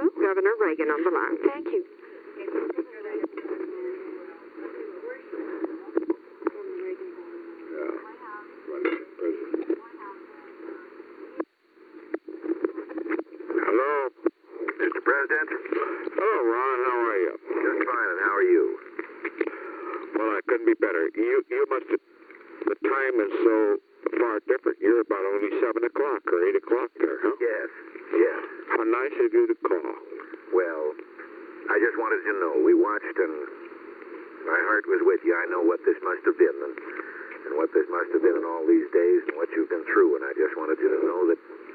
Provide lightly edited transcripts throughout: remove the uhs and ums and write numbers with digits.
Hello, Governor Reagan on the line. Thank you. Hello, Mr. President. Hello, Ron. How are you? Just fine. And how are you? Well, I couldn't be better. You must have. The time is so far different. You're about only 7 o'clock or 8 o'clock there, huh? Yes. Yes. How nice of you to call. Well, I just wanted you to know we watched, and my heart was with you. I know what this must have been, and what this must have been in all these days, and what you've been through. And I just wanted you to know that,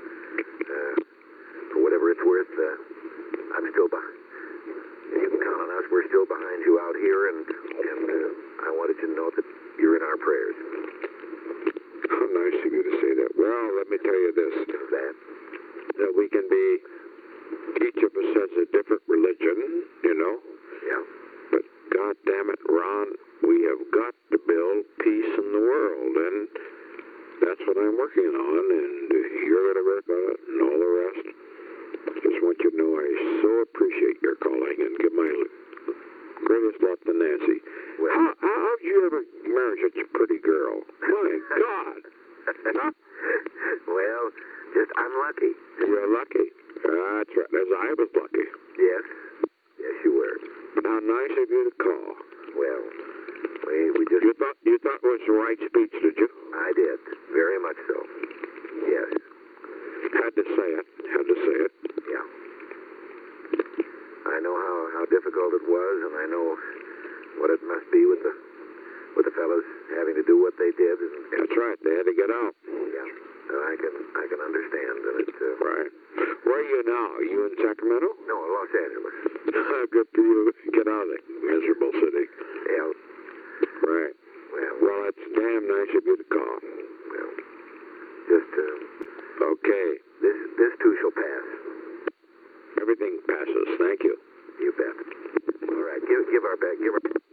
for whatever it's worth, I'm still behind. You can count on us. We're still behind you out here, and I wanted you to know that you're in our prayers. How nice of you to say that. Well, let me tell you this. That we can be, each of us has a different religion, you know? Yeah. But God damn it, Ron, we have got to build peace in the world, and that's what I'm working on, and you're going to work on it, and all the rest. Just want you to know I so appreciate your calling, and give my greatest love to Nancy. Well, how'd you ever marry such a pretty girl? My God! Well, just I'm lucky. You're lucky. That's right. As I was lucky. Yes. Yes, you were. How nice of you to call. Well, we just... You thought it was the right speech, did you? I did. Very much so. Yes. Had to say it. Yeah. I know how difficult it was, and I know what it must be with the fellows having to do what they did. And that's right. They had to get out. Yeah. I can understand, and it's right. Where are you now? Are you in Sacramento? No, in Los Angeles. Good for you. Get out of the miserable city. Yeah. Right. Well, it's damn nice of you to call. Well, just okay. This too shall pass. Everything passes. Thank you. You bet. All right. Give our